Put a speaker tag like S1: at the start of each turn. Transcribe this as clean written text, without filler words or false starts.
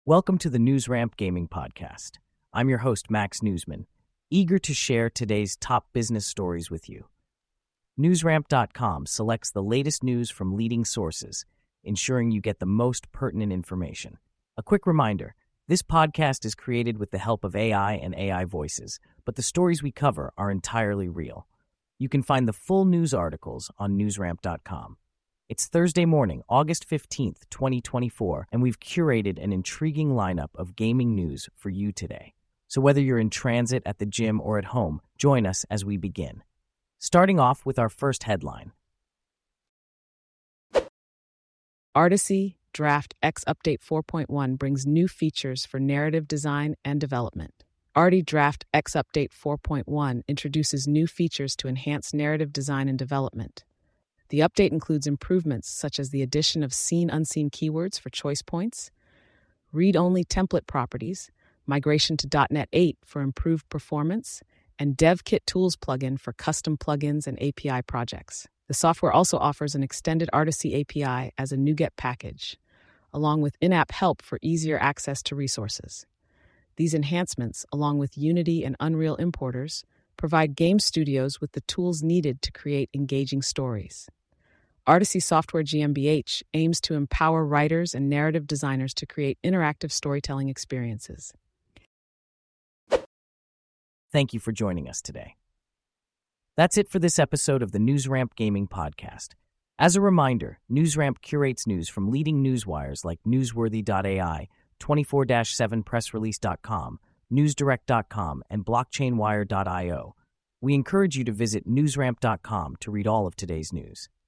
S1: Welcome to the NewsRamp Gaming Podcast. I'm your host, Max Newsman, eager to share today's top business stories with you. NewsRamp.com selects the latest news from leading sources, ensuring you get the most pertinent information. A quick reminder, this podcast is created with the help of AI and AI voices, but the stories we cover are entirely real. You can find the full news articles on NewsRamp.com. It's Thursday morning, August 15th, 2024, and we've curated an intriguing lineup of gaming news for you today. So whether you're in transit, at the gym, or at home, join us as we begin. Starting off with our first headline.
S2: Artisy Draft X Update 4.1 brings new features for narrative design and development. Arty Draft X Update 4.1 introduces new features to enhance narrative design and development. The update includes improvements such as the addition of seen-unseen keywords for choice points, read-only template properties, migration to .NET 8 for improved performance, and DevKit Tools plugin for custom plugins and API projects. The software also offers an extended Artisy API as a NuGet package, along with in-app help for easier access to resources. These enhancements, along with Unity and Unreal importers, provide game studios with the tools needed to create engaging stories. Artisy Software GmbH aims to empower writers and narrative designers to create interactive storytelling experiences.
S1: Thank you for joining us today. That's it for this episode of the NewsRamp Gaming Podcast. As a reminder, NewsRamp curates news from leading newswires like Newsworthy.ai, 24/7pressrelease.com, NewsDirect.com, and BlockchainWire.io. We encourage you to visit NewsRamp.com to read all of today's news.